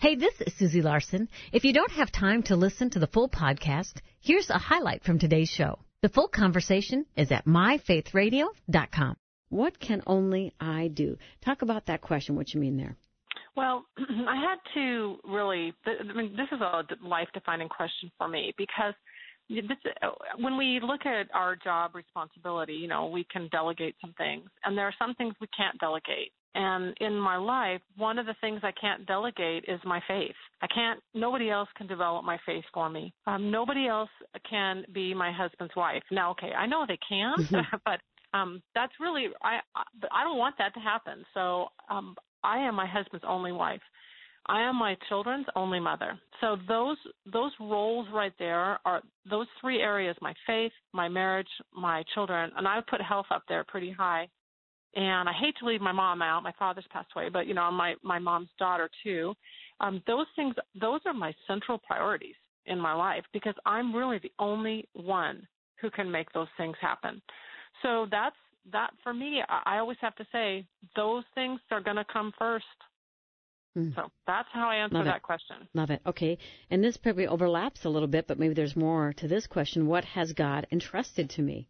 Hey, this is Susie Larson. If you don't have time to listen to the full podcast, here's a highlight from today's show. The full conversation is at myfaithradio.com. What can only I do? Talk about that question, what you mean there. Well, I had to really, this is a life-defining question for me because when we look at our job responsibility, we can delegate some things, and there are some things we can't delegate. And in my life, one of the things I can't delegate is my faith. Nobody else can develop my faith for me. Nobody else can be my husband's wife. Now, okay, I know they can, but that's really, I don't want that to happen. So I am my husband's only wife. I am my children's only mother. So those roles right there are those three areas: my faith, my marriage, my children, and I would put health up there pretty high. And I hate to leave my mom out. My father's passed away, but I'm my mom's daughter too. Those are my central priorities in my life because I'm really the only one who can make those things happen. So that for me. I always have to say those things are going to come first. So that's how I answer that question. Love it. Okay. And this probably overlaps a little bit, but maybe there's more to this question. What has God entrusted to me?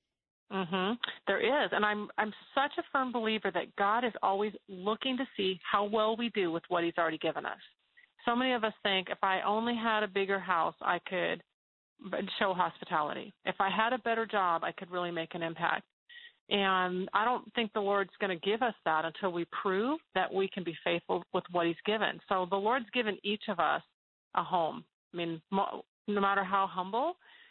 There is. And I'm such a firm believer that God is always looking to see how well we do with what he's already given us. So many of us think if I only had a bigger house, I could show hospitality. If I had a better job, I could really make an impact. And I don't think the Lord's going to give us that until we prove that we can be faithful with what he's given. So the Lord's given each of us a home. I mean, no matter how humble,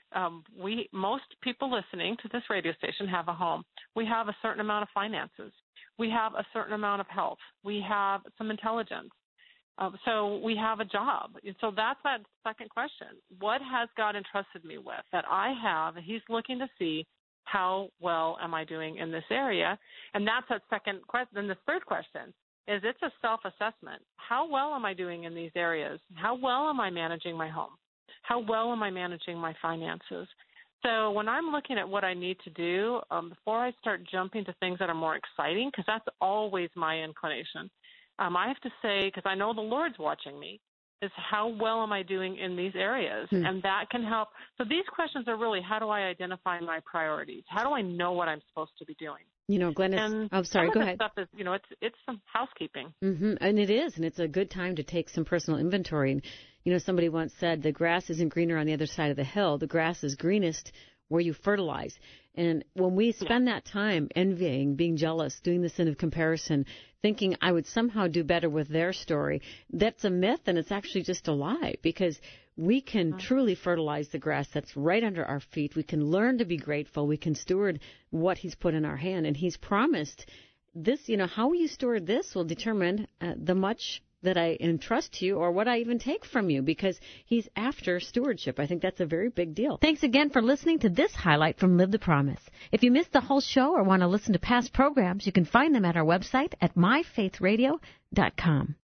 most people listening to this radio station have a home. We have a certain amount of finances. We have a certain amount of health. We have some intelligence. So we have a job. And so that's that second question. What has God entrusted me with that I have? He's looking to see how well am I doing in this area? And that's that second question. Then the third question is it's a self-assessment. How well am I doing in these areas? How well am I managing my home? How well am I managing my finances? So when I'm looking at what I need to do, before I start jumping to things that are more exciting, because that's always my inclination, I have to say, because I know the Lord's watching me, is how well am I doing in these areas? And that can help. So these questions are really, how do I identify my priorities? How do I know what I'm supposed to be doing? Glennis, sorry, go ahead. Stuff is, it's some housekeeping. And it is, and it's a good time to take some personal inventory. And, somebody once said, the grass isn't greener on the other side of the hill. The grass is greenest where you fertilize. And when we spend that time envying, being jealous, doing the sin of comparison, thinking I would somehow do better with their story, that's a myth, and it's actually just a lie, because we can truly fertilize the grass that's right under our feet. We can learn to be grateful. We can steward what he's put in our hand, and he's promised this. How you steward this will determine the much that I entrust to you or what I even take from you, because he's after stewardship. I think that's a very big deal. Thanks again for listening to this highlight from Live the Promise. If you missed the whole show or want to listen to past programs, you can find them at our website at myfaithradio.com.